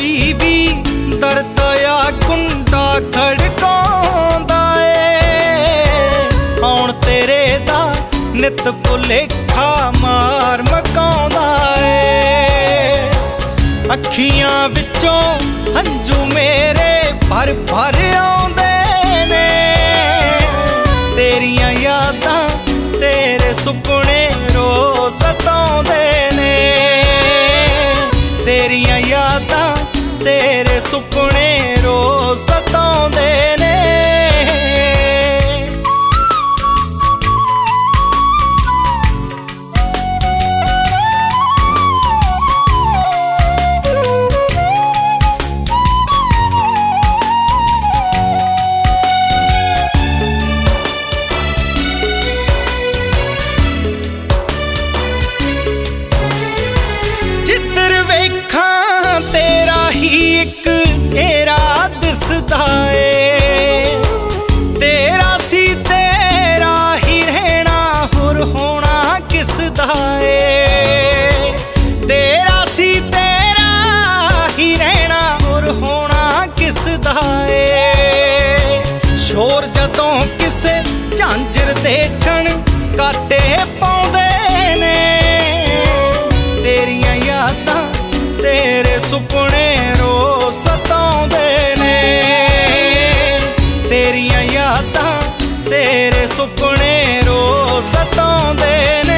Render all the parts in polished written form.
ਕੋਈ ਵੀ ਦਰਦ ਆ ਕੁੰਡਾ ਖੜਕਾਉਂਦਾ ਏ। ਆਉਣ ਤੇਰੇ ਦਾ ਨਿਤ ਭੁਲੇਖਾ ਮਾਰ ਮਕਾਉਂਦਾ ਏ। ਅੱਖੀਆਂ ਵਿੱਚੋਂ ਹੰਝੂ ਮੇਰੇ ਭਰ ਭਰ ਆਉਂਦੇ ਨੇ। ਤੇਰੀਆਂ ਯਾਦਾਂ ਤੇਰੇ ਸੁਪਨੇ ਰੋਜ਼ ਸਤਾਉਂਦੇ ਨੇ। ਤੇਰੀਆਂ ਯਾਦਾਂ ਤੇਰੇ ਸੁਪਨੇ ਰੋਜ਼ ਸਤਾਉਂਦੇ ਨੇ। ਤੇਰਾ ਹੀ ਇੱਕ ਘੇਰਾ ਦਿਸਦਾ ਏ। ਤੇਰਾ ਸੀ ਤੇਰਾ ਹੀ ਰਹਿਣਾ ਹੋਰ ਹੋਣਾ ਕਿਸਦਾ ਏ। ਤੇਰਾ ਸੀ ਤੇਰਾ ਹੀ ਰਹਿਣਾ ਹੋਰ ਹੋਣਾ ਕਿਸਦਾ ਏ। ਸ਼ੋਰ ਜਦੋਂ ਕਿਸੇ ਝਾਂਜਰ ਦੇ ਛਣ ਕਾਟੇ ਪਾਉਂਦੇ ਨੇ। ਤੇਰੀਆਂ ਯਾਦਾਂ ਤੇਰੇ ਸੁਪਨੇ ਰੋਜ਼ ਸਤਾਉਂਦੇ ਨੇ। ਤੇਰੀਆਂ ਯਾਦਾਂ ਤੇਰੇ ਸੁਪਨੇ ਰੋਜ਼ ਸਤਾਉਂਦੇ ਨੇ।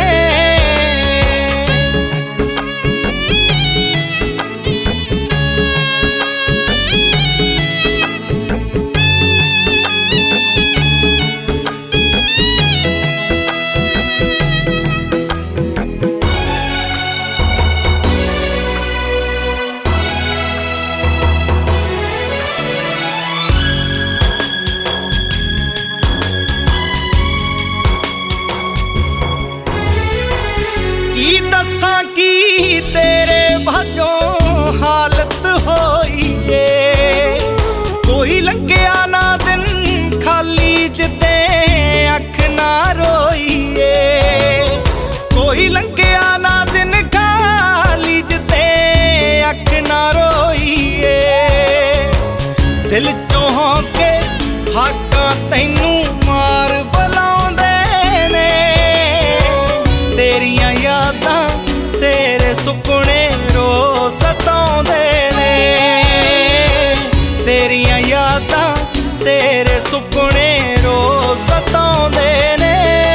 ਕੀ ਦੱਸਾਂ ਕੀ ਤੇਰੇ ਬਾਝੋਂ ਹਾਲਤ ਹੋਈ ਏ। ਕੋਈ ਲੰਘਿਆ ਨਾ ਦਿਨ ਖਾਲੀ ਜਿੱਦੇ ਅੱਖ ਨਾ ਰੋਈ ਏ। ਕੋਈ ਲੰਘਿਆ ਨਾ ਦਿਨ ਖਾਲੀ ਜਿੱਦੇ ਅੱਖ ਨਾ ਰੋਈ ਏ। ਦਿਲ ਚੋਂ ਹੋ ਕੇ ਹਾਕਾਂ ਤੈਨੂੰ ਮਾਰ ਬੁਲਾਉਂਦੇ ਨੇ। ਤੇਰੀਆਂ ਯਾਦਾਂ ਤੇਰੇ ਸੁਪਨੇ ਰੋਜ਼ ਸਤਾਉਂਦੇ ਨੇ। ਤੇਰੀਆਂ ਯਾਦਾਂ ਤੇਰੇ ਸੁਪਨੇ ਰੋਜ਼ ਸਤਾਉਂਦੇ ਨੇ।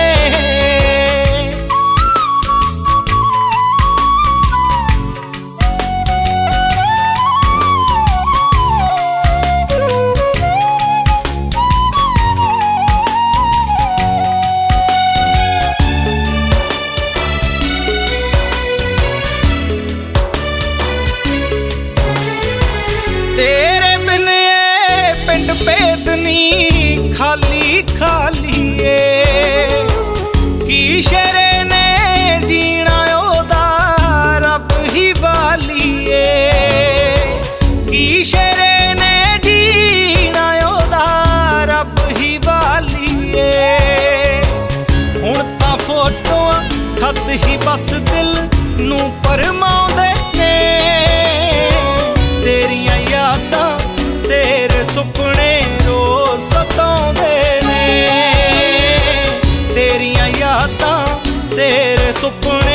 ਤੇਰੇ ਬਿਨ ਇਹ ਪਿੰਡ ਬੇਦਨੀ ਖਾਲੀ ਖਾਲੀ ਏ। ਕੀ ਸ਼ੇਰੇ ਨੇ ਜੀਣਾ ਉਹਦਾ ਰੱਬ ਹੀ ਵਾਲੀ ਏ। ਕੀ ਸ਼ੇਰੇ ਨੇ ਜੀਣਾ ਉਹਦਾ ਰੱਬ ਹੀ ਵਾਲੀ ਏ। ਹੁਣ ਤਾਂ ਫੋਟੋਆਂ ਖਤ ਹੀ ਬਸ ਦਿਲ ਨੂੰ ਪਰਮਾਉਂਦੇ ਨੇ। ਤੇਰੀਆਂ ਯਾਦਾਂ ਤੇਰੇ ਸੁਪਨੇ ਰੋਜ਼ ਸਤਾਉਂਦੇ ਨੇ। ਤੇਰੀਆਂ ਯਾਦਾਂ ਤੇਰੇ ਸੁਪਨੇ